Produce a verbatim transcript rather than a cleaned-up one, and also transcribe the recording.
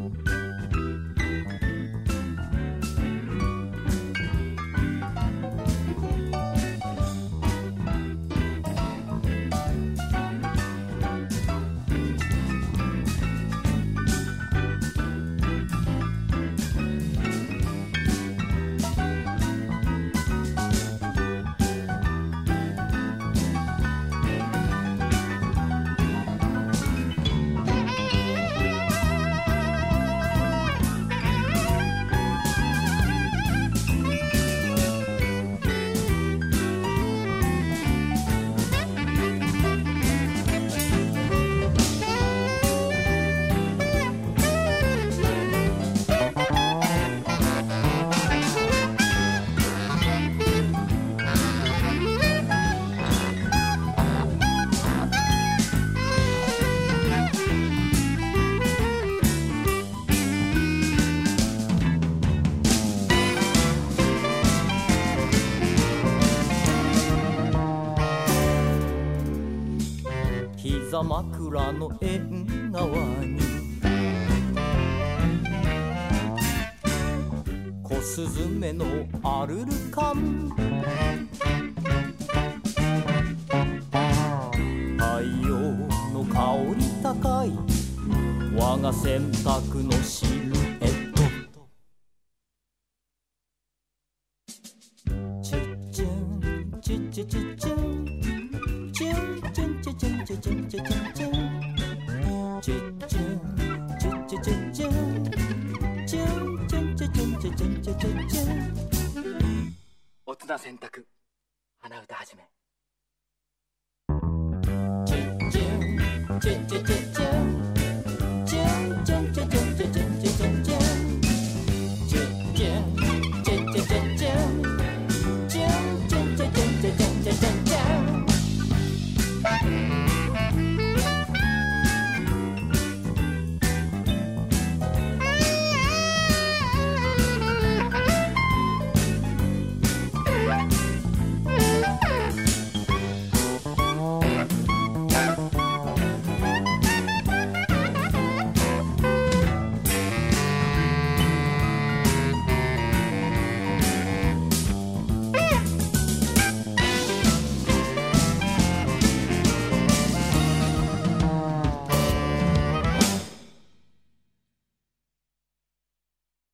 膝枕の縁側に小スズメのアルルカン、太陽の香り高い我が洗濯のシルエット。チュチュンチュチュチュチュンチュンチュンチュチュンチュチュンチュチュンチュンチュチュチュチュチュチュチュチュチュチュンチュンチュンチュチュンチュチュンチュチュンチュチュンチュン。おつな洗濯鼻歌はじめ。チュチュンチュチュチュチュン